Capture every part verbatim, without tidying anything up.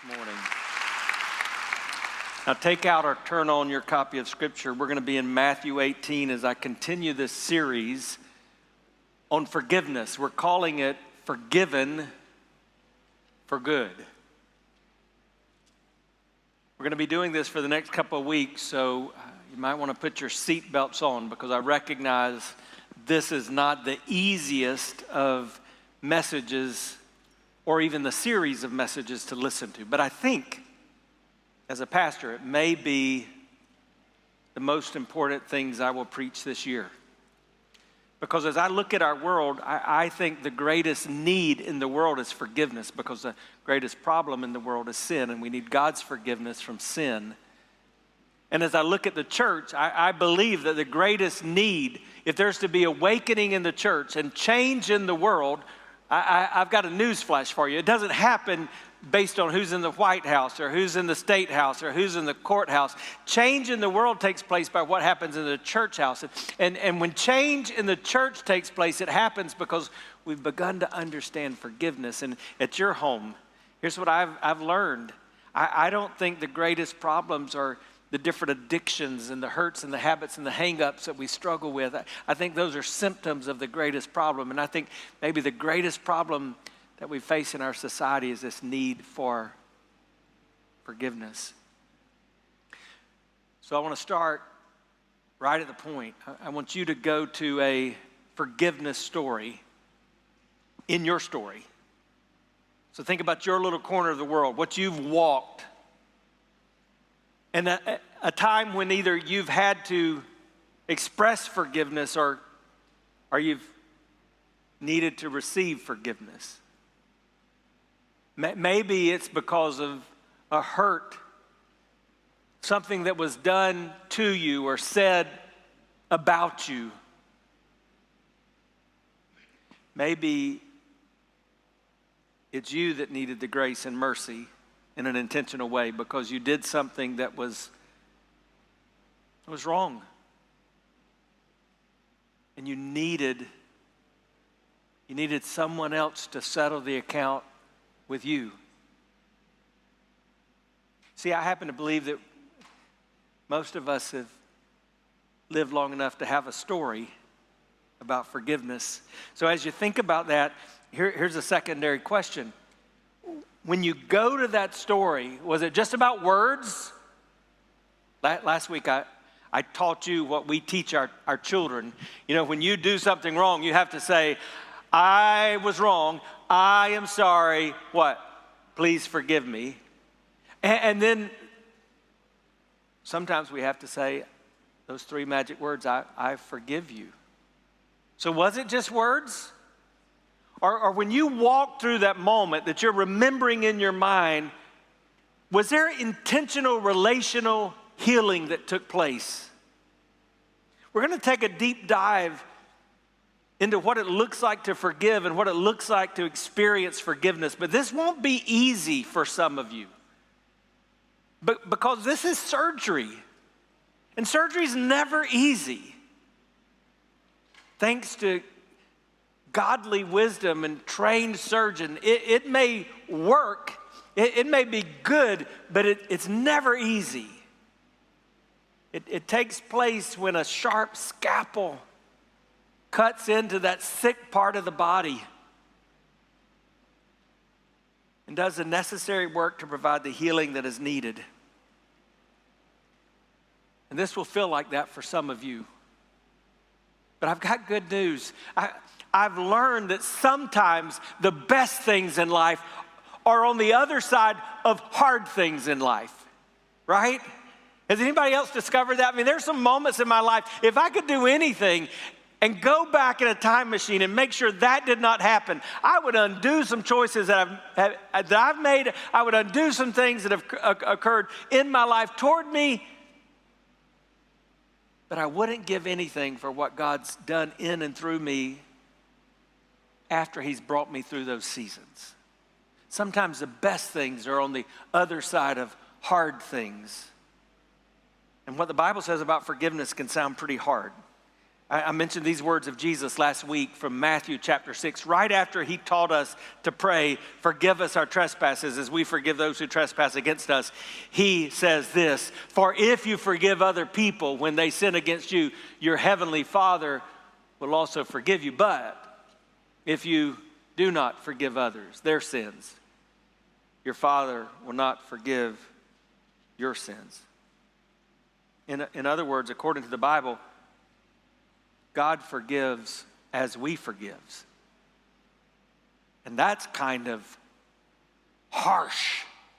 Morning. Now take out or turn on your copy of Scripture. We're going to be in Matthew eighteen as I continue this series on forgiveness. We're calling it Forgiven for Good. We're going to be doing this for the next couple of weeks, so you might want to put your seat belts on because I recognize this is not the easiest of messages or even the series of messages to listen to. But I think, as a pastor, it may be the most important things I will preach this year. Because as I look at our world, I, I think the greatest need in the world is forgiveness, because the greatest problem in the world is sin, and we need God's forgiveness from sin. And as I look at the church, I, I believe that the greatest need, if there's to be awakening in the church and change in the world, I, I, I've got a news flash for you. It doesn't happen based on who's in the White House or who's in the State House or who's in the courthouse. Change in the world takes place by what happens in the church house. And, and when change in the church takes place, it happens because we've begun to understand forgiveness. And at your home, here's what I've, I've learned. I, I don't think the greatest problems are the different addictions and the hurts and the habits and the hang-ups that we struggle with. I, I think those are symptoms of the greatest problem. And I think maybe the greatest problem that we face in our society is this need for forgiveness. So I want to start right at the point. I, I want you to go to a forgiveness story in your story. So think about your little corner of the world, what you've walked. And a, a time when either you've had to express forgiveness or, or you've needed to receive forgiveness. Maybe it's because of a hurt, something that was done to you or said about you. Maybe it's you that needed the grace and mercy in an intentional way because you did something that was, was wrong. And you needed, you needed someone else to settle the account with you. See, I happen to believe that most of us have lived long enough to have a story about forgiveness. So as you think about that, here, here's a secondary question. When you go to that story, was it just about words? Last week I, I taught you what we teach our, our children. You know, when you do something wrong, you have to say, I was wrong. I am sorry. What? Please forgive me. And, and then sometimes we have to say those three magic words, I, I forgive you. So was it just words? Or, or when you walk through that moment that you're remembering in your mind, was there intentional relational healing that took place? We're going to take a deep dive into what it looks like to forgive and what it looks like to experience forgiveness. But this won't be easy for some of you. But because this is surgery. And surgery is never easy. Thanks to godly wisdom and trained surgeon, it, it may work, it, it may be good, but it, it's never easy. It, it takes place when a sharp scalpel cuts into that sick part of the body and does the necessary work to provide the healing that is needed. And this will feel like that for some of you. But I've got good news. I, I've learned that sometimes the best things in life are on the other side of hard things in life, right? Has anybody else discovered that? I mean, there's some moments in my life, if I could do anything and go back in a time machine and make sure that did not happen, I would undo some choices that I've, that I've made. I would undo some things that have occurred in my life toward me. But I wouldn't give anything for what God's done in and through me after He's brought me through those seasons. Sometimes the best things are on the other side of hard things. And what the Bible says about forgiveness can sound pretty hard. I, I mentioned these words of Jesus last week from Matthew chapter six, right after he taught us to pray, forgive us our trespasses as we forgive those who trespass against us. He says this, for if you forgive other people when they sin against you, your heavenly Father will also forgive you. But if you do not forgive others their sins, your Father will not forgive your sins. In, in other words, according to the Bible, God forgives as we forgive. And that's kind of harsh.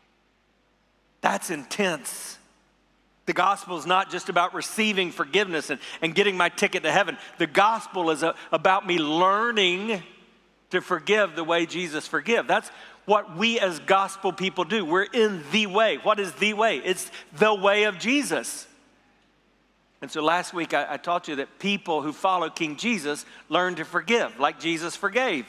That's intense. The gospel is not just about receiving forgiveness and, and getting my ticket to heaven. The gospel is a, about me learning to forgive the way Jesus forgive. That's what we as gospel people do. We're in the way. What is the way? It's the way of Jesus. And so last week I, I taught you that people who follow King Jesus learn to forgive like Jesus forgave.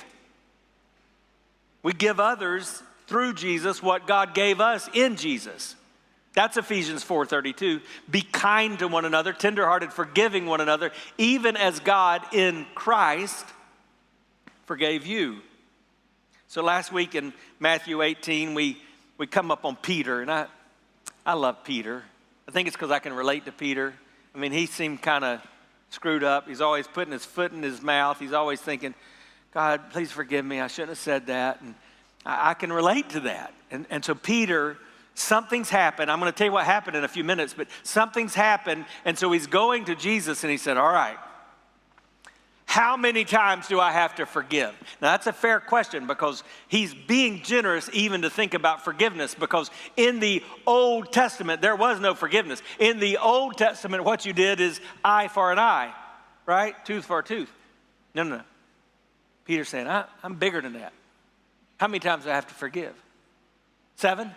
We give others through Jesus what God gave us in Jesus. That's Ephesians four thirty-two. Be kind to one another, tenderhearted, forgiving one another, even as God in Christ forgave you. So last week in Matthew eighteen, we, we come up on Peter, and I, I love Peter. I think it's because I can relate to Peter. I mean, he seemed kind of screwed up. He's always putting his foot in his mouth. He's always thinking, God, please forgive me. I shouldn't have said that. And I, I can relate to that. And, and so Peter, something's happened. I'm going to tell you what happened in a few minutes, but something's happened. And so he's going to Jesus, and he said, all right, how many times do I have to forgive? Now, that's a fair question because he's being generous even to think about forgiveness, because in the Old Testament, there was no forgiveness. In the Old Testament, what you did is eye for an eye, right? Tooth for a tooth. No, no, no. Peter's saying, I, I'm bigger than that. How many times do I have to forgive? Seven?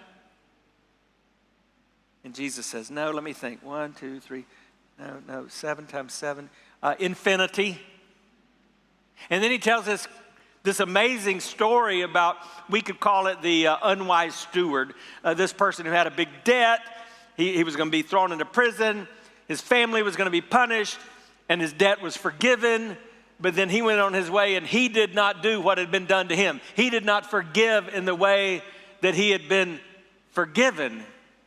And Jesus says, no, let me think. One, two, three. No, no, seven times seven. Uh, infinity. And then he tells us this amazing story about, we could call it the uh, unwise steward. Uh, this person who had a big debt. He, he was going to be thrown into prison. His family was going to be punished. And his debt was forgiven. But then he went on his way and he did not do what had been done to him. He did not forgive in the way that he had been forgiven.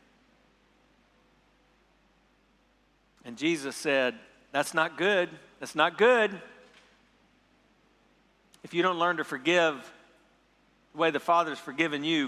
And Jesus said, that's not good. That's not good. If you don't learn to forgive the way the Father's forgiven you,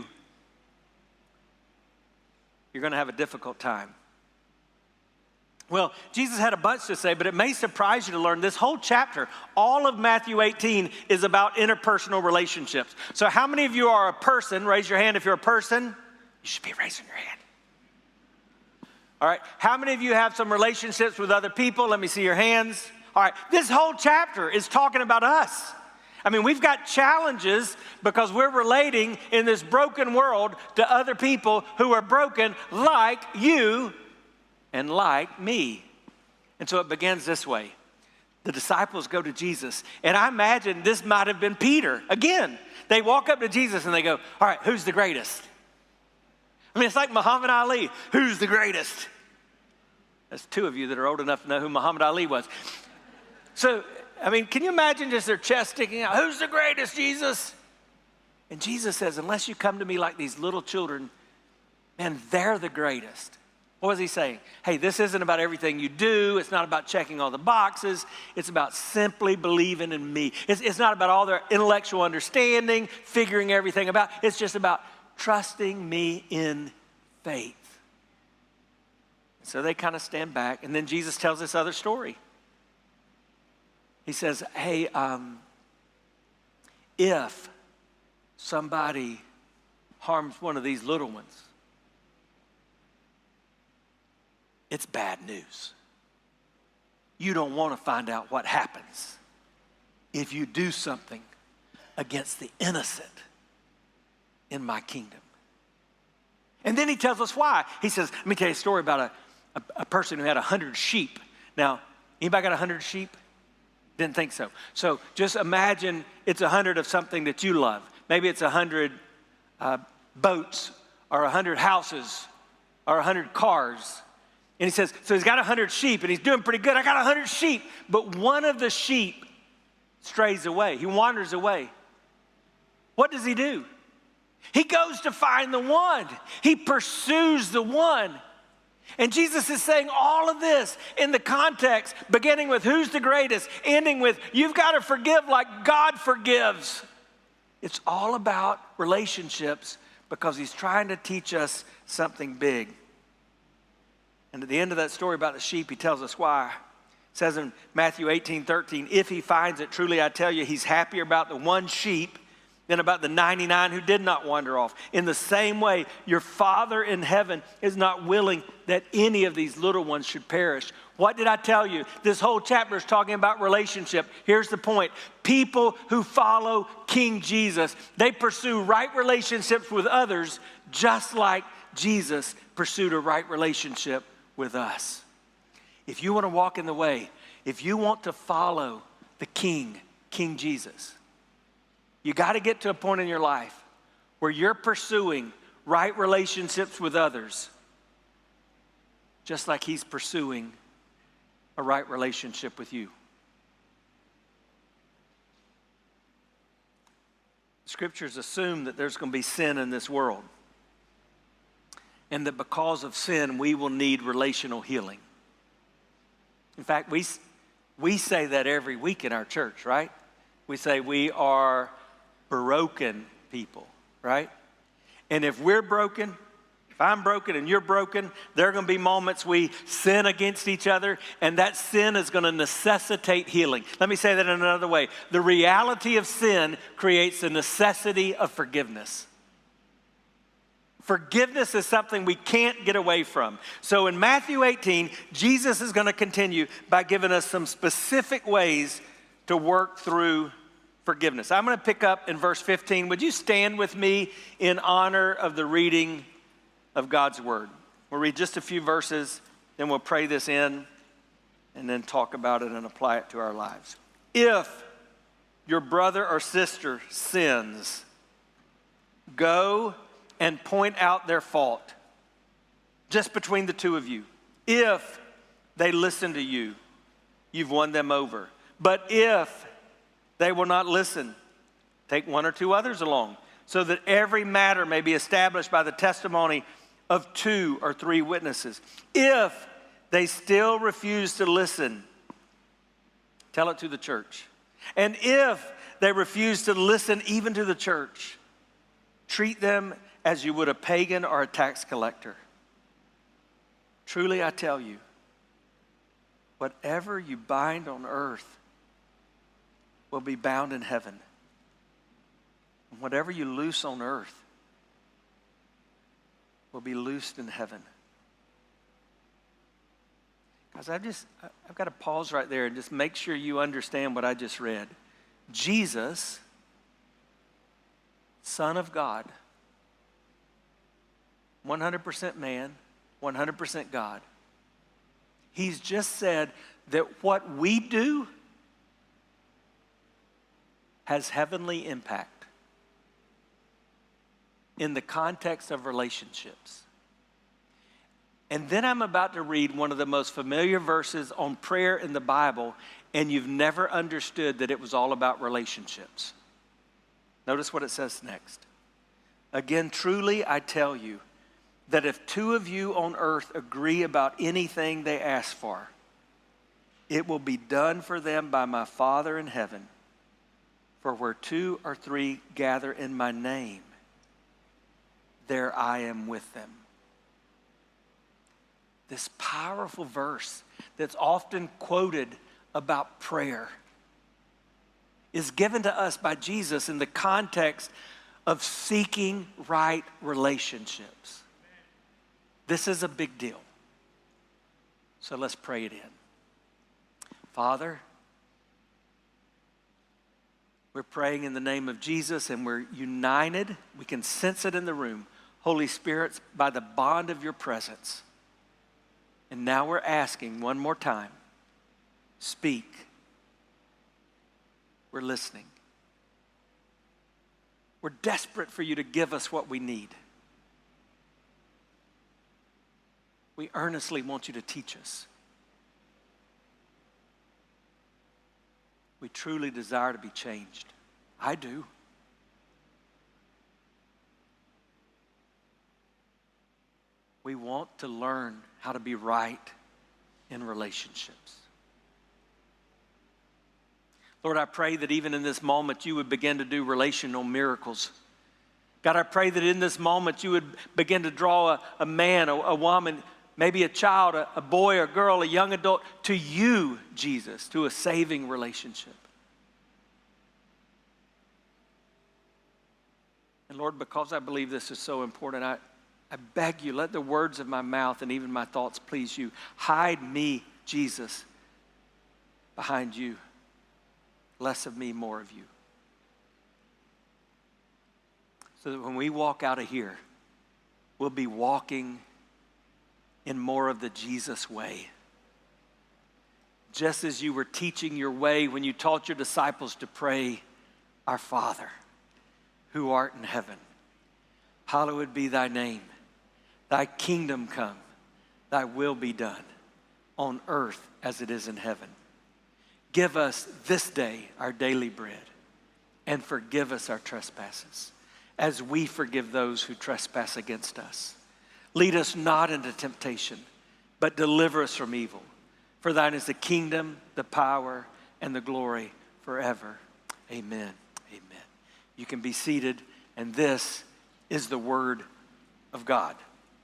you're going to have a difficult time. Well, Jesus had a bunch to say, but it may surprise you to learn this whole chapter, all of Matthew eighteen, is about interpersonal relationships. So how many of you are a person? Raise your hand if you're a person. You should be raising your hand. All right. How many of you have some relationships with other people? Let me see your hands. All right. This whole chapter is talking about us. I mean, we've got challenges because we're relating in this broken world to other people who are broken like you and like me. And so it begins this way. The disciples go to Jesus. And I imagine this might have been Peter. Again, they walk up to Jesus and they go, all right, who's the greatest? I mean, it's like Muhammad Ali. Who's the greatest? That's two of you that are old enough to know who Muhammad Ali was. So, I mean, can you imagine just their chest sticking out? Who's the greatest, Jesus? And Jesus says, unless you come to me like these little children, man, they're the greatest. What was he saying? Hey, this isn't about everything you do. It's not about checking all the boxes. It's about simply believing in me. It's, it's not about all their intellectual understanding, figuring everything about. It's just about trusting me in faith. So they kind of stand back, and then Jesus tells this other story. He says, hey, um, if somebody harms one of these little ones, it's bad news. You don't want to find out what happens if you do something against the innocent in my kingdom. And then he tells us why. He says, let me tell you a story about a, a, a person who had a hundred sheep. Now, anybody got a hundred sheep? Didn't think so. So just imagine it's a hundred of something that you love. Maybe it's a hundred uh, boats or a hundred houses or a hundred cars. And he says, so he's got a hundred sheep and he's doing pretty good. I got a hundred sheep. But one of the sheep strays away. He wanders away. What does he do? He goes to find the one. He pursues the one. And Jesus is saying all of this in the context, beginning with who's the greatest, ending with you've got to forgive like God forgives. It's all about relationships because he's trying to teach us something big. And at the end of that story about the sheep, he tells us why. It says in Matthew eighteen thirteen, if he finds it, truly I tell you, he's happier about the one sheep than about the ninety-nine who did not wander off. In the same way, your Father in heaven is not willing that any of these little ones should perish. What did I tell you? This whole chapter is talking about relationship. Here's the point. People who follow King Jesus, they pursue right relationships with others just like Jesus pursued a right relationship with us. If you want to walk in the way, if you want to follow the King, King Jesus, you got to get to a point in your life where you're pursuing right relationships with others, just like he's pursuing a right relationship with you. Scriptures assume that there's going to be sin in this world, and that because of sin, we will need relational healing. In fact, we, we say that every week in our church, right? We say we are broken people, right? And if we're broken, if I'm broken and you're broken, there are going to be moments we sin against each other, and that sin is going to necessitate healing. Let me say that in another way. The reality of sin creates the necessity of forgiveness. Forgiveness is something we can't get away from. So in Matthew eighteen, Jesus is going to continue by giving us some specific ways to work through forgiveness. I'm going to pick up in verse fifteen. Would you stand with me in honor of the reading of God's word? We'll read just a few verses, then we'll pray this in, and then talk about it and apply it to our lives. If your brother or sister sins, go and point out their fault just between the two of you. If they listen to you, you've won them over. But if they will not listen, take one or two others along, so that every matter may be established by the testimony of two or three witnesses. If they still refuse to listen, tell it to the church. And if they refuse to listen even to the church, treat them as you would a pagan or a tax collector. Truly I tell you, whatever you bind on earth will be bound in heaven. And whatever you loose on earth will be loosed in heaven. Guys, I've just, I've got to pause right there and just make sure you understand what I just read. Jesus, Son of God, one hundred percent man, one hundred percent God. He's just said that what we do has heavenly impact in the context of relationships. And then I'm about to read one of the most familiar verses on prayer in the Bible, and you've never understood that it was all about relationships. Notice what it says next. Again, truly I tell you, that if two of you on earth agree about anything they ask for, it will be done for them by my Father in heaven. For where two or three gather in my name, there I am with them. This powerful verse that's often quoted about prayer is given to us by Jesus in the context of seeking right relationships. This is a big deal. So let's pray it in. Father, we're praying in the name of Jesus, and we're united. We can sense it in the room. Holy Spirit, by the bond of your presence. And now we're asking one more time, speak. We're listening. We're desperate for you to give us what we need. We earnestly want you to teach us. We truly desire to be changed. I do. We want to learn how to be right in relationships. Lord, I pray that even in this moment you would begin to do relational miracles. God, I pray that in this moment you would begin to draw a, a man, a, a woman, maybe a child, a, a boy or girl, a young adult, to you, Jesus, to a saving relationship. And Lord, because I believe this is so important, I, I beg you, let the words of my mouth and even my thoughts please you. Hide me, Jesus, behind you. Less of me, more of you. So that when we walk out of here, we'll be walking in more of the Jesus way. Just as you were teaching your way when you taught your disciples to pray, Our Father, who art in heaven, hallowed be thy name. Thy kingdom come, thy will be done on earth as it is in heaven. Give us this day our daily bread, and forgive us our trespasses, as we forgive those who trespass against us. Lead us not into temptation, but deliver us from evil. For thine is the kingdom, the power, and the glory forever. Amen. Amen. You can be seated, and this is the word of God.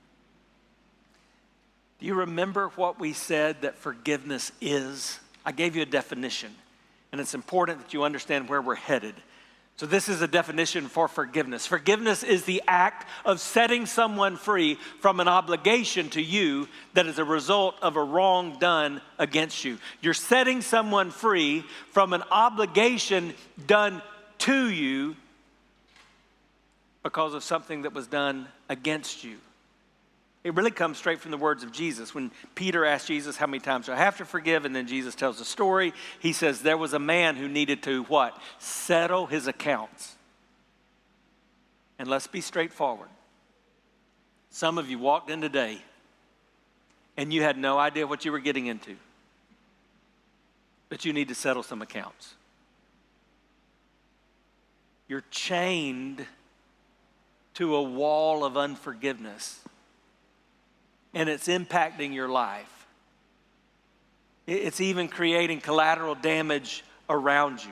Do you remember what we said that forgiveness is? I gave you a definition, and it's important that you understand where we're headed. So this is a definition for forgiveness. Forgiveness is the act of setting someone free from an obligation to you that is a result of a wrong done against you. You're setting someone free from an obligation done to you because of something that was done against you. It really comes straight from the words of Jesus. When Peter asked Jesus, how many times do I have to forgive? And then Jesus tells the story. He says there was a man who needed to what? Settle his accounts. And let's be straightforward. Some of you walked in today and you had no idea what you were getting into. But you need to settle some accounts. You're chained to a wall of unforgiveness. And it's impacting your life. It's even creating collateral damage around you.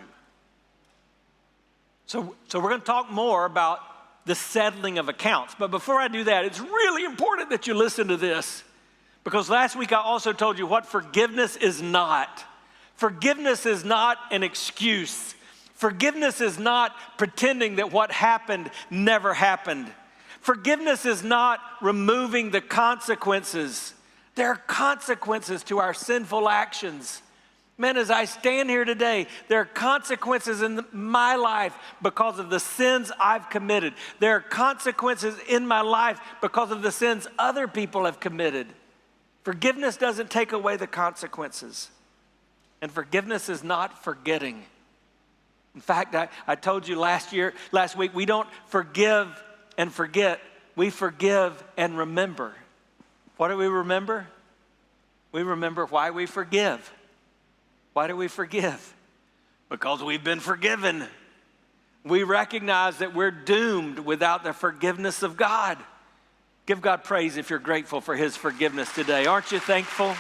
So, so we're going to talk more about the settling of accounts. But before I do that, it's really important that you listen to this. Because last week I also told you what forgiveness is not. Forgiveness is not an excuse. Forgiveness is not pretending that what happened never happened. Forgiveness is not removing the consequences. There are consequences to our sinful actions. Man, as I stand here today, there are consequences in my life because of the sins I've committed. There are consequences in my life because of the sins other people have committed. Forgiveness doesn't take away the consequences. And forgiveness is not forgetting. In fact, I, I told you last year, last week, we don't forgive and forget. We forgive and remember. What do we remember? We remember why we forgive. Why do we forgive? Because we've been forgiven. We recognize that we're doomed without the forgiveness of God. Give God praise if you're grateful for his forgiveness today. Aren't you thankful?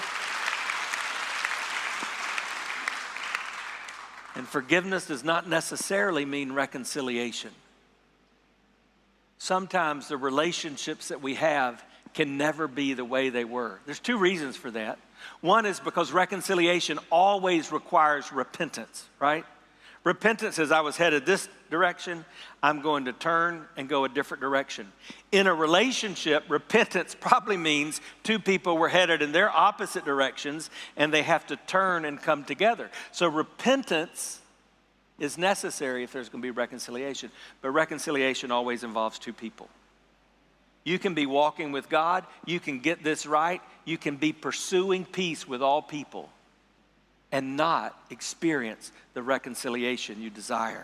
And forgiveness does not necessarily mean reconciliation. Sometimes the relationships that we have can never be the way they were. There's two reasons for that. One is because reconciliation always requires repentance, right? Repentance is I was headed this direction, I'm going to turn and go a different direction. In a relationship, repentance probably means two people were headed in their opposite directions and they have to turn and come together. So repentance is necessary if there's going to be reconciliation. But reconciliation always involves two people. You can be walking with God. You can get this right. You can be pursuing peace with all people and not experience the reconciliation you desire.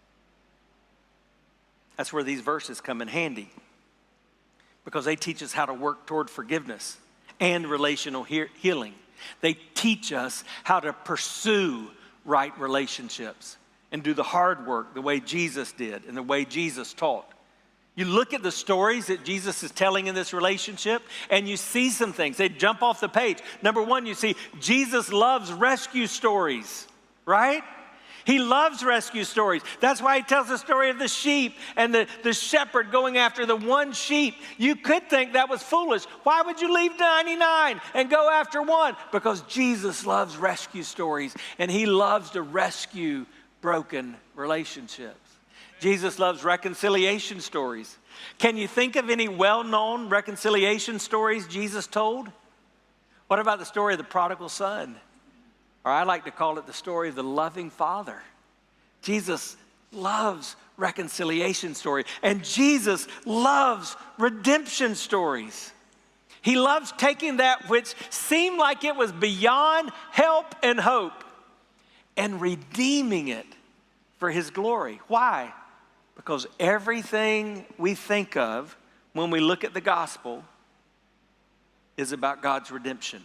That's where these verses come in handy because they teach us how to work toward forgiveness. and relational he- healing. They teach us how to pursue right relationships and do the hard work the way Jesus did and the way Jesus taught. You look at the stories that Jesus is telling in this relationship, and you see some things. They jump off the page. Number one, you see Jesus loves rescue stories, right? He loves rescue stories. That's why he tells the story of the sheep and the, the shepherd going after the one sheep. You could think that was foolish. Why would you leave ninety-nine and go after one? Because Jesus loves rescue stories, and he loves to rescue broken relationships. Jesus loves reconciliation stories. Can you think of any well-known reconciliation stories Jesus told? What about the story of the prodigal son? Or I like to call it the story of the loving father. Jesus loves reconciliation stories, and Jesus loves redemption stories. He loves taking that which seemed like it was beyond help and hope and redeeming it for his glory. Why? Because everything we think of when we look at the gospel is about God's redemption.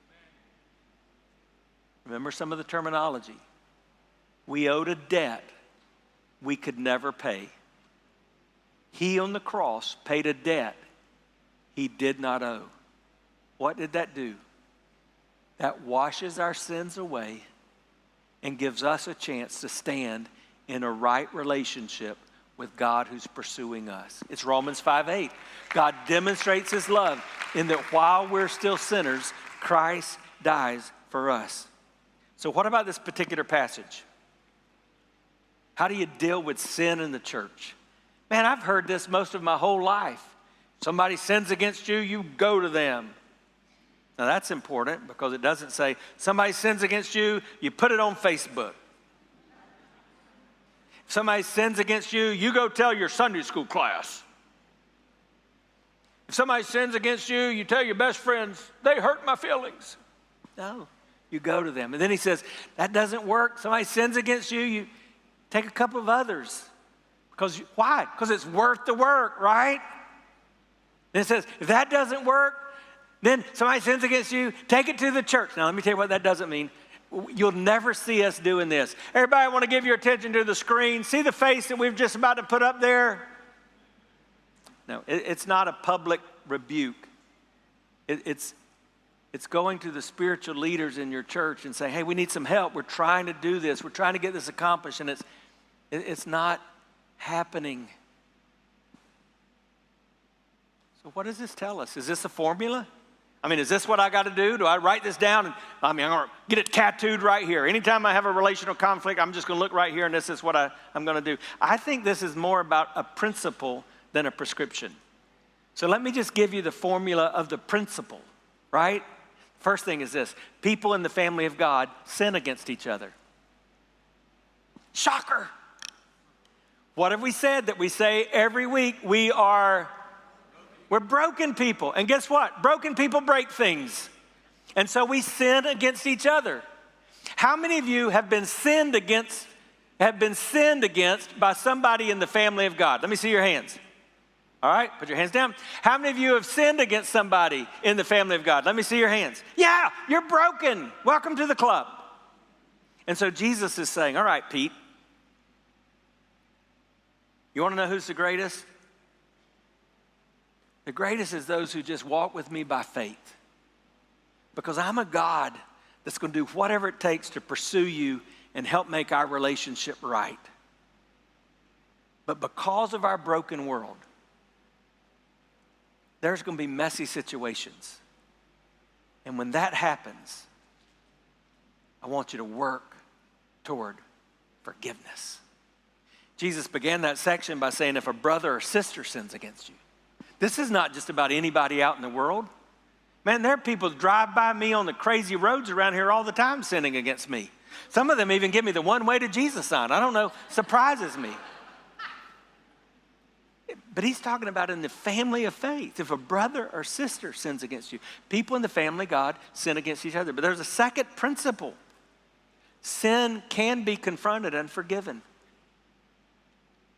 Remember some of the terminology. We owed a debt we could never pay. He on the cross paid a debt he did not owe. What did that do? That washes our sins away and gives us a chance to stand in a right relationship with God who's pursuing us. It's Romans five eight. God demonstrates his love in that while we're still sinners, Christ dies for us. So what about this particular passage? How do you deal with sin in the church? Man, I've heard this most of my whole life. Somebody sins against you, you go to them. Now that's important because it doesn't say somebody sins against you, you put it on Facebook. If somebody sins against you, you go tell your Sunday school class. If somebody sins against you, you tell your best friends, they hurt my feelings. No, you go to them. And then he says, that doesn't work. Somebody sins against you, you take a couple of others. Because why? Because it's worth the work, right? Then it says, if that doesn't work, then somebody sins against you, take it to the church. Now, let me tell you what that doesn't mean. You'll never see us doing this. Everybody, I want to give your attention to the screen. See the face that we've just about to put up there? No, it, it's not a public rebuke. It, it's, it's going to the spiritual leaders in your church and saying, hey, we need some help. We're trying to do this. We're trying to get this accomplished, and it's, it, it's not happening. So what does this tell us? Is this a formula? I mean, is this what I got to do? Do I write this down? And I mean, I'm going to get it tattooed right here. Anytime I have a relational conflict, I'm just going to look right here, and this is what I, I'm going to do. I think this is more about a principle than a prescription. So let me just give you the formula of the principle, right? First thing is this. People in the family of God sin against each other. Shocker. What have we said that we say every week? We are... We're broken people. And guess what? Broken people break things. And so we sin against each other. How many of you have been sinned against, have been sinned against by somebody in the family of God? Let me see your hands. All right, put your hands down. How many of you have sinned against somebody in the family of God? Let me see your hands. Yeah, you're broken. Welcome to the club. And so Jesus is saying, all right, Pete, you want to know who's the greatest? The greatest is those who just walk with me by faith. Because I'm a God that's going to do whatever it takes to pursue you and help make our relationship right. But because of our broken world, there's going to be messy situations. And when that happens, I want you to work toward forgiveness. Jesus began that section by saying, if a brother or sister sins against you, this is not just about anybody out in the world. Man, there are people that drive by me on the crazy roads around here all the time sinning against me. Some of them even give me the one way to Jesus sign. I don't know, surprises me. But he's talking about in the family of faith. If a brother or sister sins against you, people in the family of God sin against each other. But there's a second principle. Sin can be confronted and forgiven.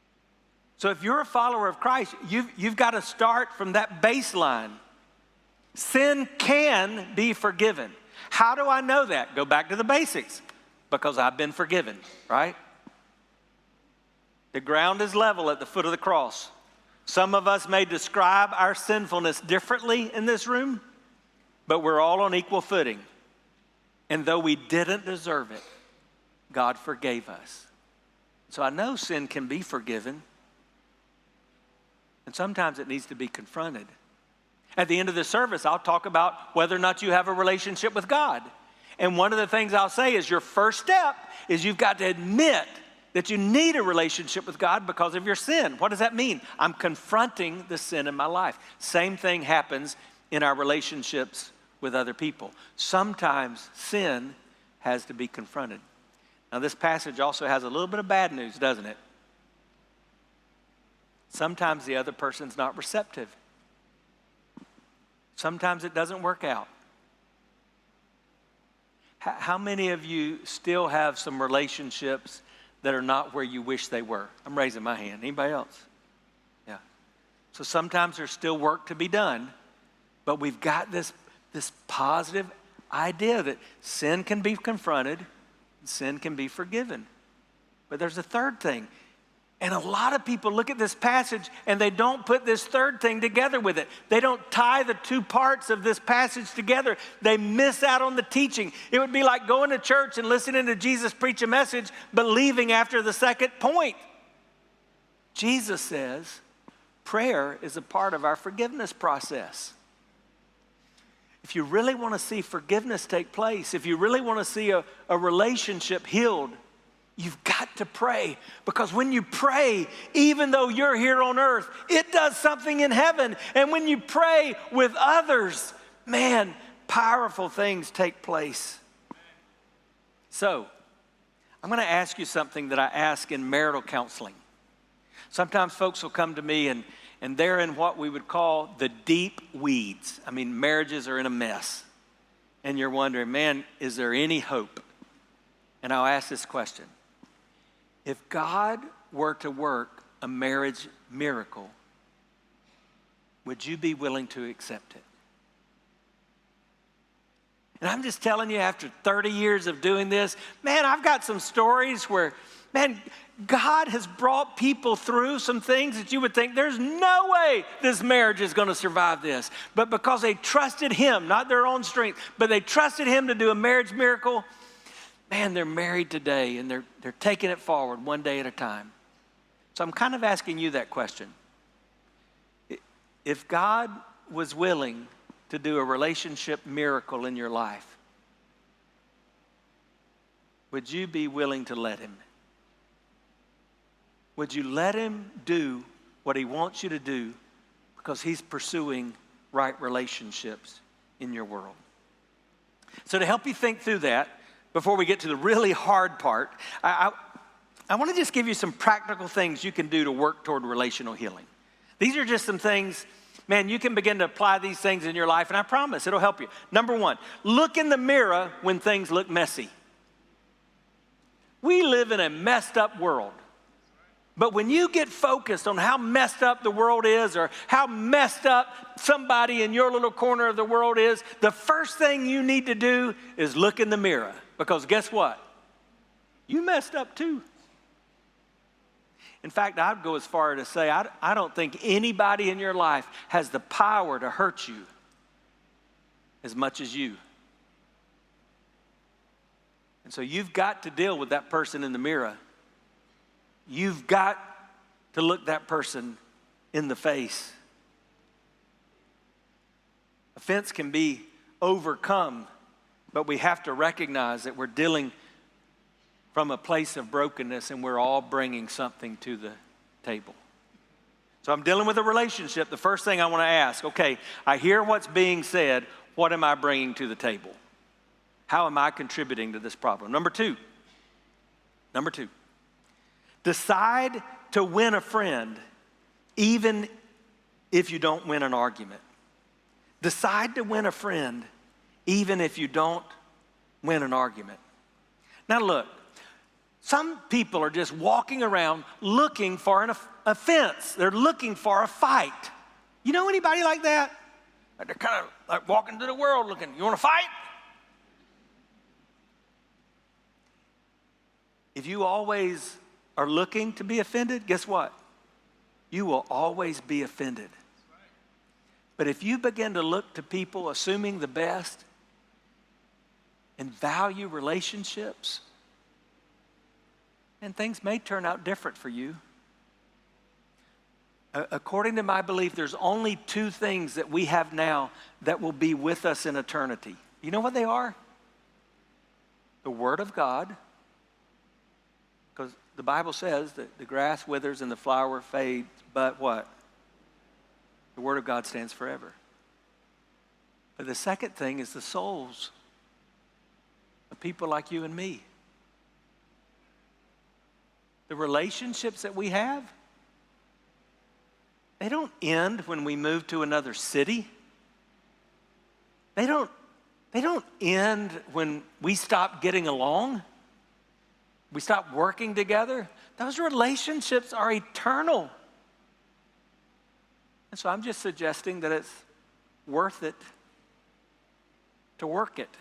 So if you're a follower of Christ, you've, you've got to start from that baseline. Sin can be forgiven. How do I know that? Go back to the basics. Because I've been forgiven, right? The ground is level at the foot of the cross. Some of us may describe our sinfulness differently in this room, but we're all on equal footing. And though we didn't deserve it, God forgave us. So I know sin can be forgiven. And sometimes it needs to be confronted. At the end of the service, I'll talk about whether or not you have a relationship with God. And one of the things I'll say is your first step is you've got to admit that you need a relationship with God because of your sin. What does that mean? I'm confronting the sin in my life. Same thing happens in our relationships with other people. Sometimes sin has to be confronted. Now, this passage also has a little bit of bad news, doesn't it? Sometimes the other person's not receptive. Sometimes it doesn't work out. How many of you still have some relationships that are not where you wish they were? I'm raising my hand. Anybody else? Yeah. So sometimes there's still work to be done, but we've got this, this positive idea that sin can be confronted, sin can be forgiven. But there's a third thing. And a lot of people look at this passage and they don't put this third thing together with it. They don't tie the two parts of this passage together. They miss out on the teaching. It would be like going to church and listening to Jesus preach a message, but leaving after the second point. Jesus says prayer is a part of our forgiveness process. If you really want to see forgiveness take place, if you really want to see a, a relationship healed, you've got to pray, because when you pray, even though you're here on earth, it does something in heaven. And when you pray with others, man, powerful things take place. So, I'm going to ask you something that I ask in marital counseling. Sometimes folks will come to me and, and they're in what we would call the deep weeds. I mean, marriages are in a mess. And you're wondering, man, is there any hope? And I'll ask this question. If God were to work a marriage miracle, would you be willing to accept it? And I'm just telling you, after thirty years of doing this, man, I've got some stories where, man, God has brought people through some things that you would think, there's no way this marriage is going to survive this. But because they trusted Him, not their own strength, but they trusted Him to do a marriage miracle, man, they're married today, and they're, they're taking it forward one day at a time. So I'm kind of asking you that question. If God was willing to do a relationship miracle in your life, would you be willing to let Him? Would you let Him do what He wants you to do because He's pursuing right relationships in your world? So to help you think through that, before we get to the really hard part, I, I, I want to just give you some practical things you can do to work toward relational healing. These are just some things, man, you can begin to apply these things in your life, and I promise it'll help you. Number one, look in the mirror when things look messy. We live in a messed up world. But when you get focused on how messed up the world is, or how messed up somebody in your little corner of the world is, the first thing you need to do is look in the mirror. Because guess what? You messed up too. In fact, I'd go as far as to say, I, I don't think anybody in your life has the power to hurt you as much as you. And so you've got to deal with that person in the mirror. You've got to look that person in the face. Offense can be overcome, but we have to recognize that we're dealing from a place of brokenness, and we're all bringing something to the table. So I'm dealing with a relationship. The first thing I want to ask, okay, I hear what's being said. What am I bringing to the table? How am I contributing to this problem? Number two, number two, decide to win a friend even if you don't win an argument. Decide to win a friend even if you don't win an argument. Now look, some people are just walking around looking for an offense. They're looking for a fight. You know anybody like that? They're kind of like walking through the world looking, you want to fight? If you always are looking to be offended, guess what? You will always be offended. But if you begin to look to people assuming the best and value relationships, and things may turn out different for you. According to my belief, there's only two things that we have now that will be with us in eternity. You know what they are? The Word of God, because the Bible says that the grass withers and the flower fades, but what? The Word of God stands forever. But the second thing is the souls of people like you and me. The relationships that we have, they don't end when we move to another city. They don't, they don't end when we stop getting along. We stop working together. Those relationships are eternal. And so I'm just suggesting that it's worth it to work it.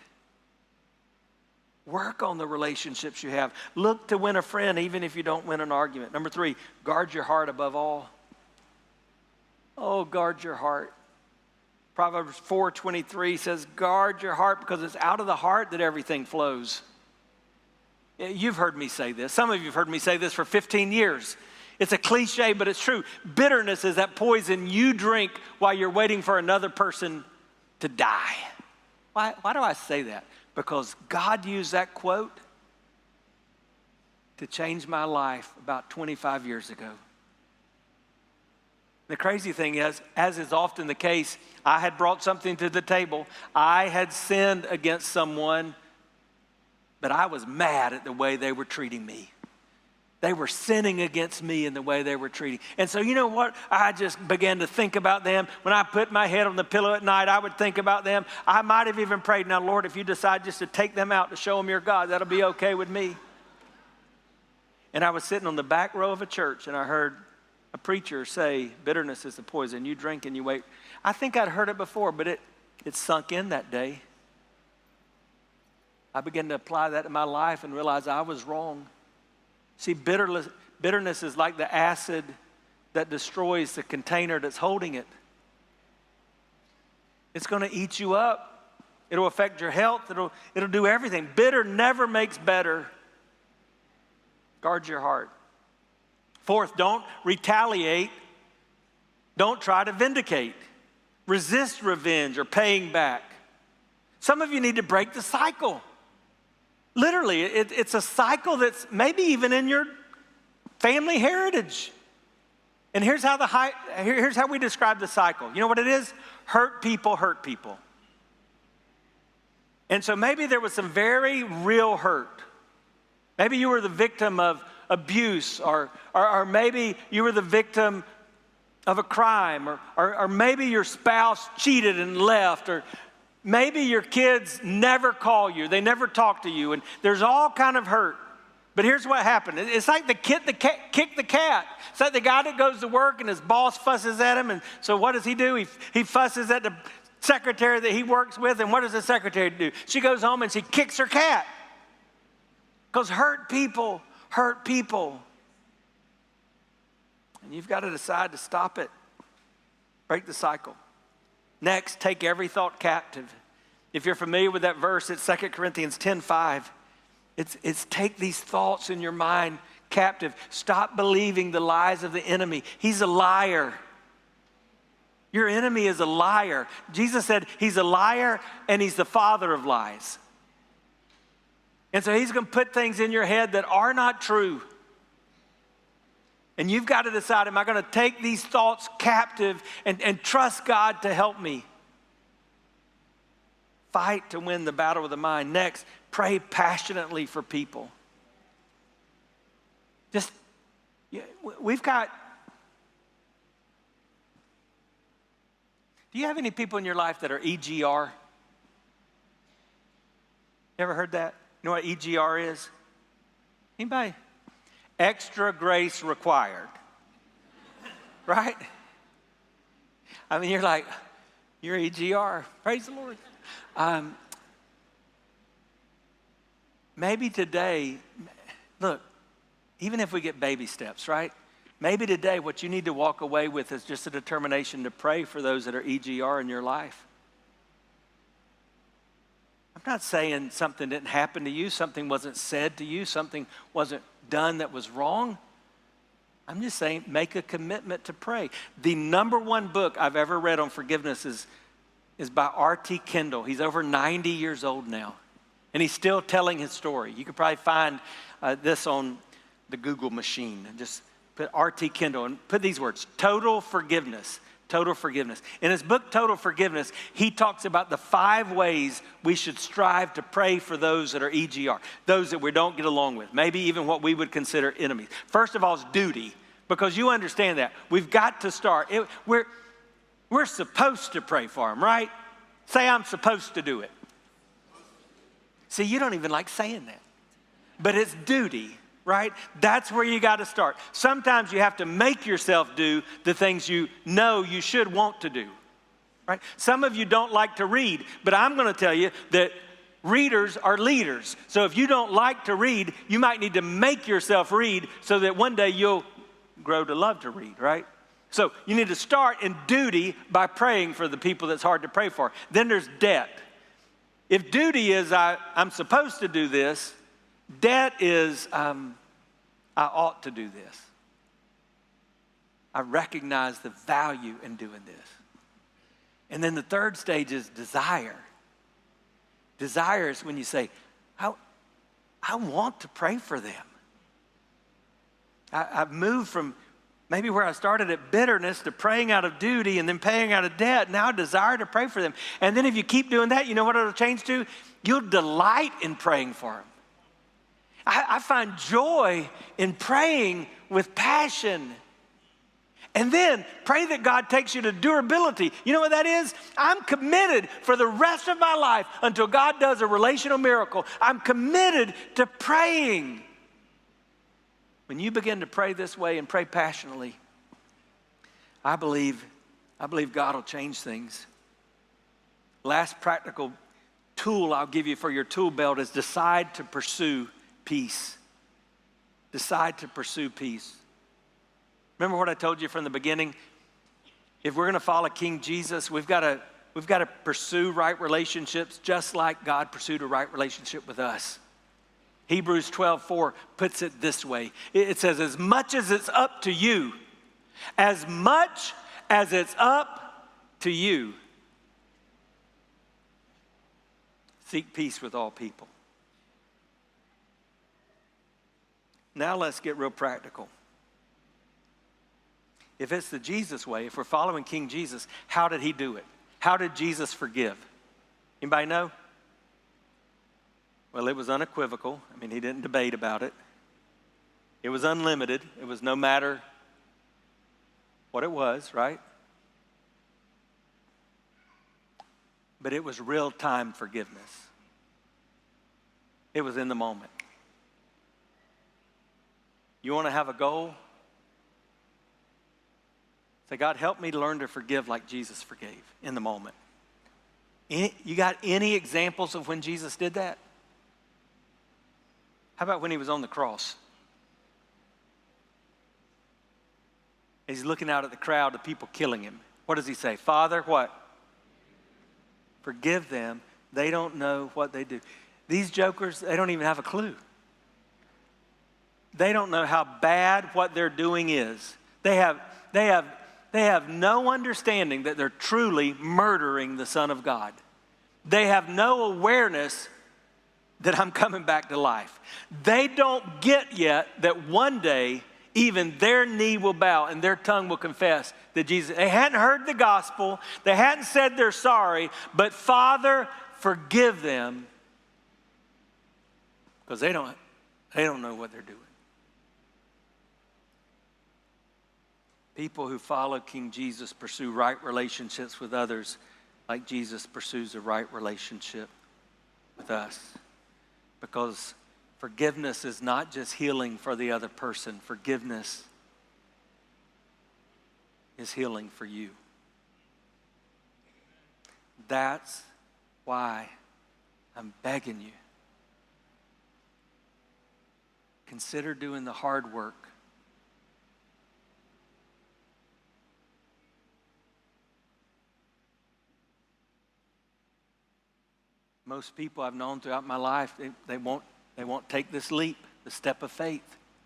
Work on the relationships you have. Look to win a friend even if you don't win an argument. Number three, guard your heart above all. Oh, guard your heart. Proverbs four twenty-three says, guard your heart because it's out of the heart that everything flows. You've heard me say this. Some of you have heard me say this for fifteen years. It's a cliche, but it's true. Bitterness is that poison you drink while you're waiting for another person to die. Why, why do I say that? Because God used that quote to change my life about twenty-five years ago. The crazy thing is, as is often the case, I had brought something to the table. I had sinned against someone, but I was mad at the way they were treating me. They were sinning against me in the way they were treating. And so you know what? I just began to think about them. When I put my head on the pillow at night, I would think about them. I might have even prayed, now, Lord, if you decide just to take them out to show them your God, that'll be okay with me. And I was sitting on the back row of a church, and I heard a preacher say, bitterness is the poison. You drink and you wait. I think I'd heard it before, but it, it sunk in that day. I began to apply that to my life and realize I was wrong. See, bitterness, bitterness is like the acid that destroys the container that's holding it. It's going to eat you up. It'll affect your health. It'll, it'll do everything. Bitter never makes better. Guard your heart. Fourth, don't retaliate. Don't try to vindicate. Resist revenge or paying back. Some of you need to break the cycle. Literally, it, it's a cycle that's maybe even in your family heritage. And here's how the high, here's how we describe the cycle. You know what it is? Hurt people hurt people. And so maybe there was some very real hurt. Maybe you were the victim of abuse, or, or, or maybe you were the victim of a crime, or, or, or maybe your spouse cheated and left, or maybe your kids never call you, they never talk to you, and there's all kind of hurt. But here's what happened. It's like the kid that kicked the cat. It's like the guy that goes to work and his boss fusses at him, and so what does he do? He, he fusses at the secretary that he works with, and what does the secretary do? She goes home and she kicks her cat. Because hurt people hurt people. And you've got to decide to stop it. Break the cycle. Next, take every thought captive. If you're familiar with that verse, it's Second Corinthians ten five. It's, it's take these thoughts in your mind captive. Stop believing the lies of the enemy. He's a liar. Your enemy is a liar. Jesus said he's a liar and he's the father of lies. And so he's going to put things in your head that are not true. And you've got to decide, am I going to take these thoughts captive and, and trust God to help me? Fight to win the battle of the mind. Next, pray passionately for people. Just, yeah, we've got, do you have any people in your life that are E G R? You ever heard that? You know what E G R is? Anybody? Extra grace required. Right? I mean, you're like, You're E G R. Praise the Lord. Um, maybe today, look, even if we get baby steps, right? Maybe today what you need to walk away with is just a determination to pray for those that are E G R in your life. I'm not saying something didn't happen to you, something wasn't said to you, something wasn't done that was wrong. I'm just saying make a commitment to pray. The number one book I've ever read on forgiveness is, is by R T Kendall. He's over ninety years old now, and he's still telling his story. You could probably find uh, this on the Google machine. Just put R T Kendall and put these words, total forgiveness. Total forgiveness. In his book, Total Forgiveness, he talks about the five ways we should strive to pray for those that are E G R, those that we don't get along with, maybe even what we would consider enemies. First of all is duty, because you understand that. We've got to start. It, we're, we're supposed to pray for them, right? Say, I'm supposed to do it. See, you don't even like saying that. But it's duty. Right? That's where you got to start. Sometimes you have to make yourself do the things you know you should want to do. Right? Some of you don't like to read, but I'm going to tell you that readers are leaders. So if you don't like to read, you might need to make yourself read so that one day you'll grow to love to read, right? So you need to start in duty by praying for the people that's hard to pray for. Then there's debt. If duty is I, I'm supposed to do this, debt is, um, I ought to do this. I recognize the value in doing this. And then the third stage is desire. Desire is when you say, I, I want to pray for them. I, I've moved from maybe where I started at bitterness to praying out of duty and then paying out of debt. Now I desire to pray for them. And then if you keep doing that, you know what it'll change to? You'll delight in praying for them. I, I find joy in praying with passion. And then pray that God takes you to durability. You know what that is? I'm committed for the rest of my life until God does a relational miracle. I'm committed to praying. When you begin to pray this way and pray passionately, I believe, I believe God will change things. Last practical tool I'll give you for your tool belt is decide to pursue peace. Decide to pursue peace. Remember what I told you from the beginning? If we're going to follow King Jesus, we've got to we've got to pursue right relationships just like God pursued a right relationship with us. Hebrews twelve four puts it this way. It says, as much as it's up to you, as much as it's up to you, seek peace with all people. Now let's get real practical. If it's the Jesus way, if we're following King Jesus, how did he do it? How did Jesus forgive? Anybody know? Well, it was unequivocal. I mean, he didn't debate about it. It was unlimited. It was no matter what it was, right? But it was real-time forgiveness. It was in the moment. You want to have a goal? Say, God, help me to learn to forgive like Jesus forgave in the moment. Any, you got any examples of when Jesus did that? How about when he was on the cross? He's looking out at the crowd of people killing him. What does he say? Father, what? Forgive them. They don't know what they do. These jokers, they don't even have a clue. They don't know how bad what they're doing is. They have, they have, they have no understanding that they're truly murdering the Son of God. They have no awareness that I'm coming back to life. They don't get yet that one day even their knee will bow and their tongue will confess that Jesus. They hadn't heard the gospel. They hadn't said they're sorry, but Father, forgive them, because they don't, they don't know what they're doing. People who follow King Jesus pursue right relationships with others like Jesus pursues a right relationship with us. Because forgiveness is not just healing for the other person. Forgiveness is healing for you. That's why I'm begging you. Consider doing the hard work. Most people I've known throughout my life, they, they, won't, they won't take this leap, the step of faith.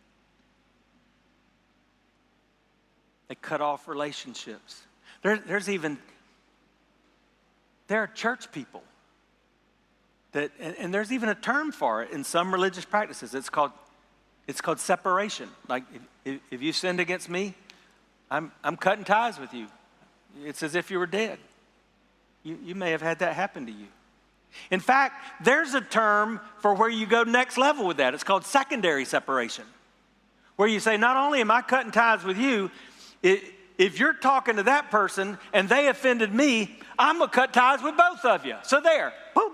They cut off relationships. There, there's even, there are church people that, and, and there's even a term for it in some religious practices. It's called, it's called separation. Like if, if, if you sinned against me, I'm, I'm cutting ties with you. It's as if you were dead. You, you may have had that happen to you. In fact, there's a term for where you go next level with that. It's called secondary separation, where you say, not only am I cutting ties with you, if you're talking to that person and they offended me, I'm going to cut ties with both of you. So there, boom.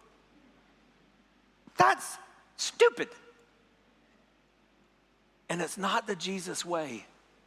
That's stupid. And it's not the Jesus way.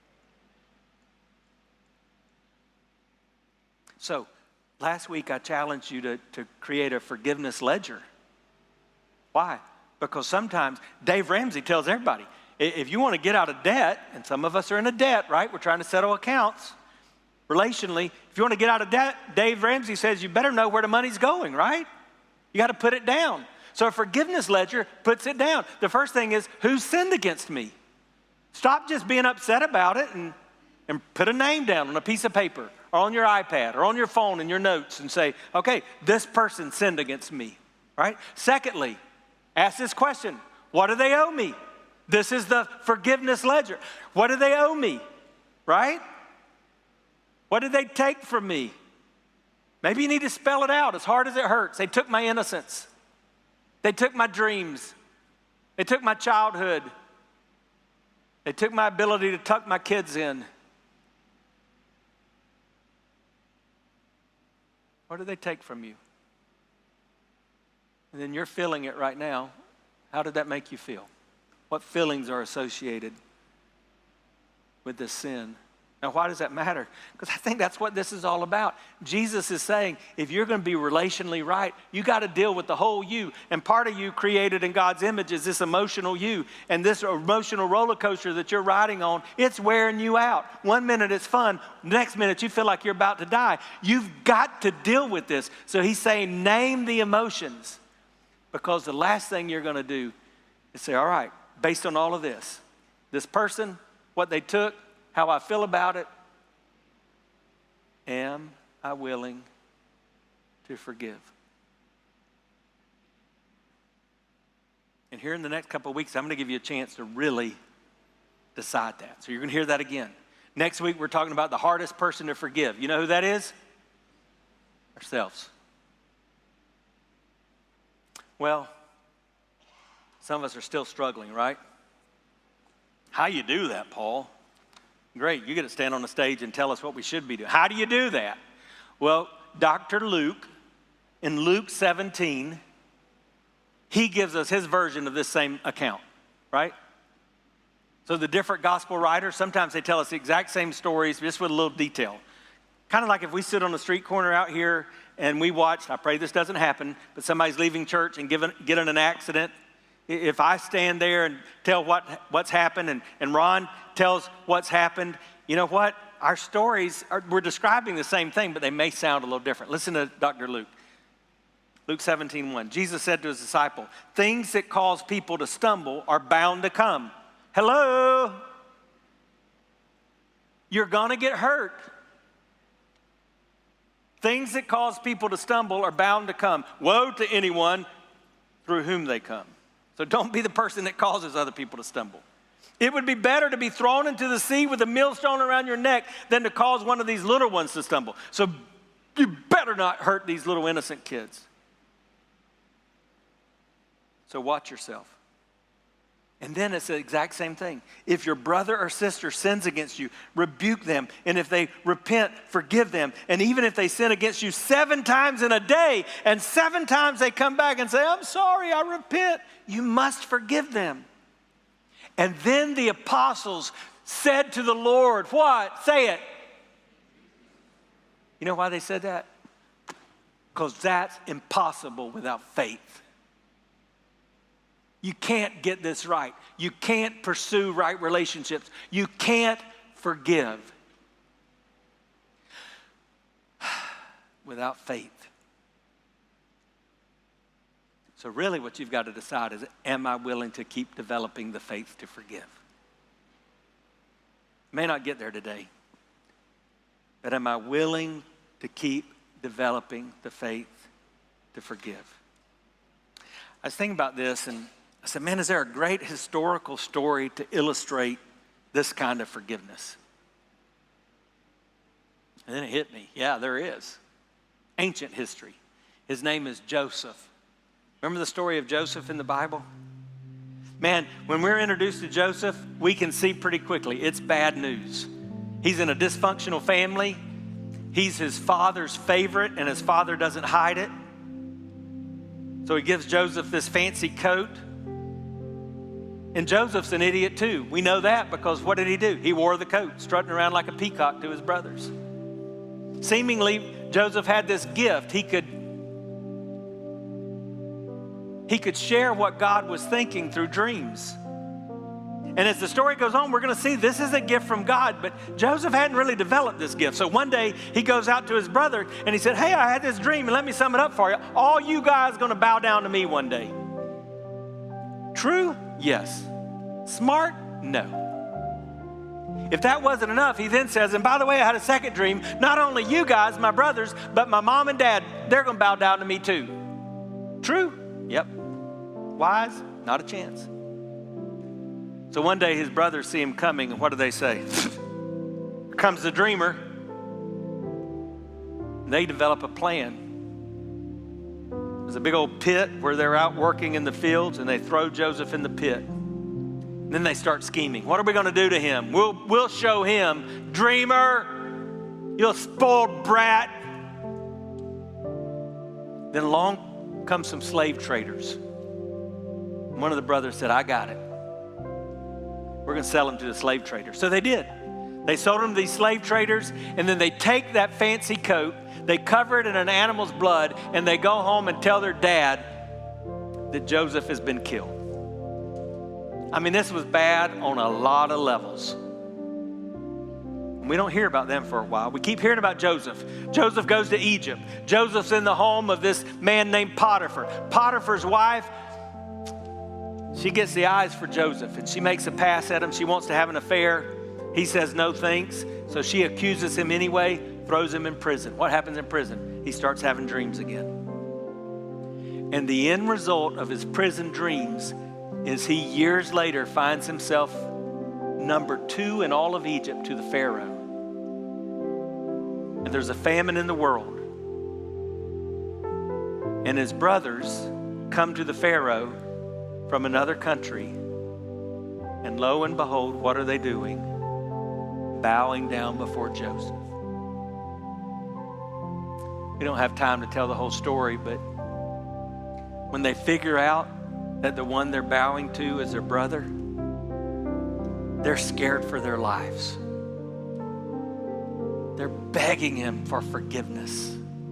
So, last week I challenged you to, to create a forgiveness ledger. Why? Because sometimes Dave Ramsey tells everybody, if you want to get out of debt, and some of us are in a debt, right? We're trying to settle accounts relationally. If you want to get out of debt, Dave Ramsey says you better know where the money's going, right? You got to put it down. So a forgiveness ledger puts it down. The first thing is, who sinned against me? Stop just being upset about it and, and put a name down on a piece of paper or on your iPad or on your phone in your notes and say, okay, this person sinned against me, right? Secondly, ask this question, what do they owe me? This is the forgiveness ledger. What do they owe me, right? What did they take from me? Maybe you need to spell it out as hard as it hurts. They took my innocence. They took my dreams. They took my childhood. They took my ability to tuck my kids in. What did they take from you? And then you're feeling it right now. How did that make you feel? What feelings are associated with this sin? Now, why does that matter? Because I think that's what this is all about. Jesus is saying, if you're going to be relationally right, you got to deal with the whole you. And part of you created in God's image is this emotional you. And this emotional roller coaster that you're riding on, it's wearing you out. One minute it's fun. Next minute you feel like you're about to die. You've got to deal with this. So he's saying, name the emotions. Because the last thing you're going to do is say, all right, based on all of this, this person, what they took, how I feel about it, am I willing to forgive? And here in the next couple of weeks, I'm going to give you a chance to really decide that. So you're going to hear that again. Next week, we're talking about the hardest person to forgive. You know who that is? Ourselves. Well, some of us are still struggling, right? How you do that, Paul? Great, you get to stand on the stage and tell us what we should be doing. How do you do that? Well, Doctor Luke, in Luke seventeen, he gives us his version of this same account, right? So the different gospel writers, sometimes they tell us the exact same stories, just with a little detail. Kind of like if we sit on the street corner out here and we watch, I pray this doesn't happen, but somebody's leaving church and given, get in an accident. If I stand there and tell what, what's happened and, and Ron tells what's happened, you know what? Our stories, are, we're describing the same thing, but they may sound a little different. Listen to Doctor Luke. Luke seventeen one. Jesus said to his disciple, things that cause people to stumble are bound to come. Hello? You're going to get hurt. Things that cause people to stumble are bound to come. Woe to anyone through whom they come. So don't be the person that causes other people to stumble. It would be better to be thrown into the sea with a millstone around your neck than to cause one of these little ones to stumble. So you better not hurt these little innocent kids. So watch yourself. And then it's the exact same thing. If your brother or sister sins against you, rebuke them. And if they repent, forgive them. And even if they sin against you seven times in a day, and seven times they come back and say, I'm sorry, I repent, you must forgive them. And then the apostles said to the Lord, what? Say it. You know why they said that? because that's impossible without faith. You can't get this right. You can't pursue right relationships. You can't forgive without faith. So really what you've got to decide is, am I willing to keep developing the faith to forgive? May not get there today, but am I willing to keep developing the faith to forgive? I was thinking about this and I said, man, is there a great historical story to illustrate this kind of forgiveness? And then it hit me. Yeah, there is. Ancient history. His name is Joseph. Remember the story of Joseph in the Bible? Man, when we're introduced to Joseph, we can see pretty quickly it's bad news. He's in a dysfunctional family. He's his father's favorite, and his father doesn't hide it. So he gives Joseph this fancy coat. And Joseph's an idiot too. We know that because what did he do? He wore the coat, strutting around like a peacock to his brothers. Seemingly, Joseph had this gift. He could, he could share what God was thinking through dreams. And as the story goes on, we're going to see this is a gift from God, but Joseph hadn't really developed this gift. So one day he goes out to his brother and he said, hey, I had this dream and let me sum it up for you. All you guys going to bow down to me one day. True? Yes. Smart? No. If that wasn't enough, he then says, and by the way, I had a second dream. Not only you guys, my brothers, but my mom and dad, they're going to bow down to me too. True? Yep. Wise? Not a chance. So one day his brothers see him coming, and what do they say? Here comes the dreamer. They develop a plan. There's a big old pit where they're out working in the fields, and they throw Joseph in the pit. And then they start scheming. What are we going to do to him? We'll, we'll show him. Dreamer, you spoiled brat. Then along comes some slave traders. One of the brothers said, I got it. We're going to sell him to the slave traders. So they did. They sold him to these slave traders, and then they take that fancy coat, they cover it in an animal's blood, and they go home and tell their dad that Joseph has been killed. I mean, this was bad on a lot of levels. And we don't hear about them for a while. We keep hearing about Joseph. Joseph goes to Egypt. Joseph's in the home of this man named Potiphar. Potiphar's wife, she gets the eyes for Joseph, and she makes a pass at him. She wants to have an affair. He says no thanks, so she accuses him anyway, throws him in prison. What happens in prison? He starts having dreams again. And the end result of his prison dreams is he years later finds himself number two in all of Egypt to the Pharaoh. And there's a famine in the world. And his brothers come to the Pharaoh from another country. And lo and behold, what are they doing? Bowing down before Joseph. We don't have time to tell the whole story, but when they figure out that the one they're bowing to is their brother, they're scared for their lives. They're begging him for forgiveness.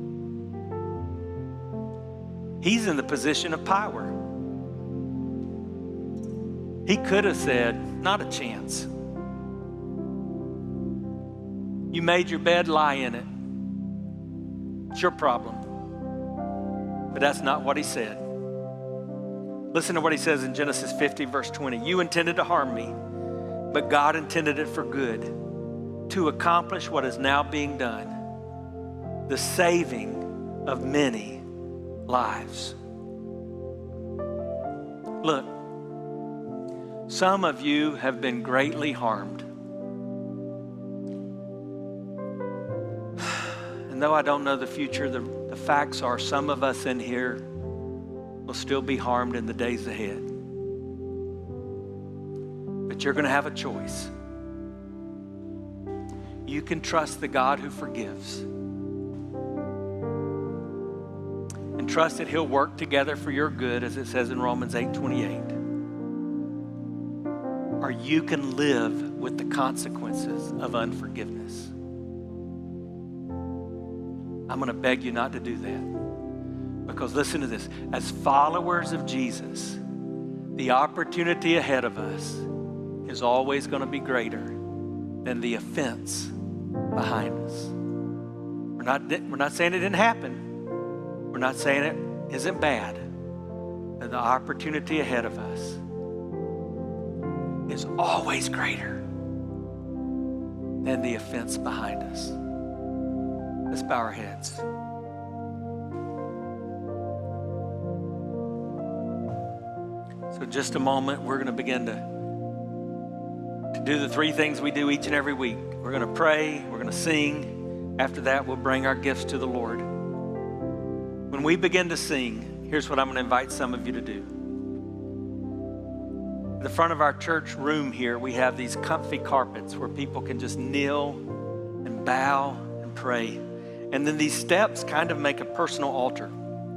He's in the position of power. He could have said, not a chance. You made your bed, lie in it. It's your problem. But that's not what he said. Listen to what he says in Genesis fifty, verse twenty. You intended to harm me, but God intended it for good, to accomplish what is now being done, the saving of many lives. Look, some of you have been greatly harmed. And though I don't know the future, the, the facts are some of us in here will still be harmed in the days ahead. But you're going to have a choice. You can trust the God who forgives. And trust that he'll work together for your good, as it says in Romans eight twenty-eight. Or you can live with the consequences of unforgiveness. I'm going to beg you not to do that. Because listen to this, as followers of Jesus, the opportunity ahead of us is always going to be greater than the offense behind us. We're not, we're not saying it didn't happen. We're not saying it isn't bad. But the opportunity ahead of us is always greater than the offense behind us. Let's bow our heads. So in just a moment, we're going to begin to, to do the three things we do each and every week. We're going to pray. We're going to sing. After that, we'll bring our gifts to the Lord. When we begin to sing, here's what I'm going to invite some of you to do. At the front of our church room here, we have these comfy carpets where people can just kneel and bow and pray. And then these steps kind of make a personal altar.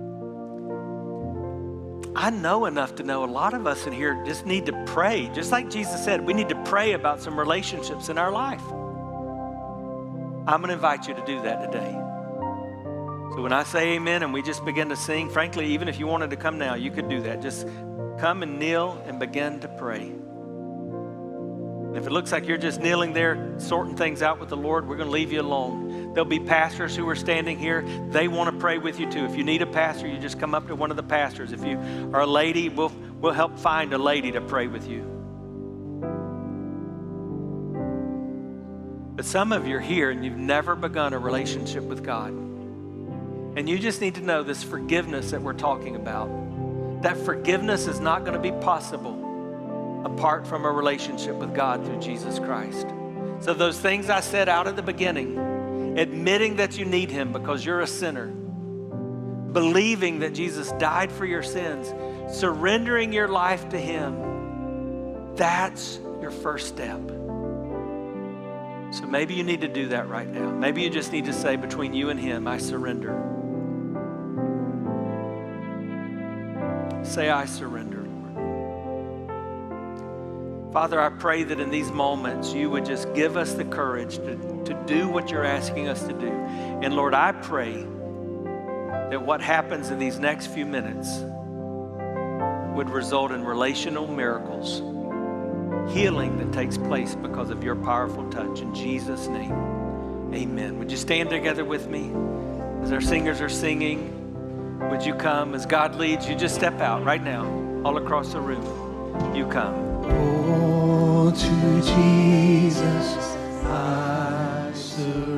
I know enough to know a lot of us in here just need to pray. Just like Jesus said, we need to pray about some relationships in our life. I'm going to invite you to do that today. So when I say amen and we just begin to sing, frankly, even if you wanted to come now, you could do that. Just come and kneel and begin to pray. And if it looks like you're just kneeling there, sorting things out with the Lord, we're going to leave you alone. There'll be pastors who are standing here. They want to pray with you too. If you need a pastor, you just come up to one of the pastors. If you are a lady, we'll, we'll help find a lady to pray with you. But some of you are here and you've never begun a relationship with God. And you just need to know this forgiveness that we're talking about. That forgiveness is not going to be possible apart from a relationship with God through Jesus Christ. So those things I said out at the beginning, admitting that you need Him because you're a sinner, believing that Jesus died for your sins, surrendering your life to Him, that's your first step. So maybe you need to do that right now. Maybe you just need to say between you and Him, I surrender. Say, I surrender, Lord. Father, I pray that in these moments you would just give us the courage to, to do what you're asking us to do. And Lord, I pray that what happens in these next few minutes would result in relational miracles, healing that takes place because of your powerful touch. In Jesus' name, amen. Would you stand together with me as our singers are singing? Would you come as God leads you? Just step out right now, all across the room. You come. Oh, to Jesus I surrender.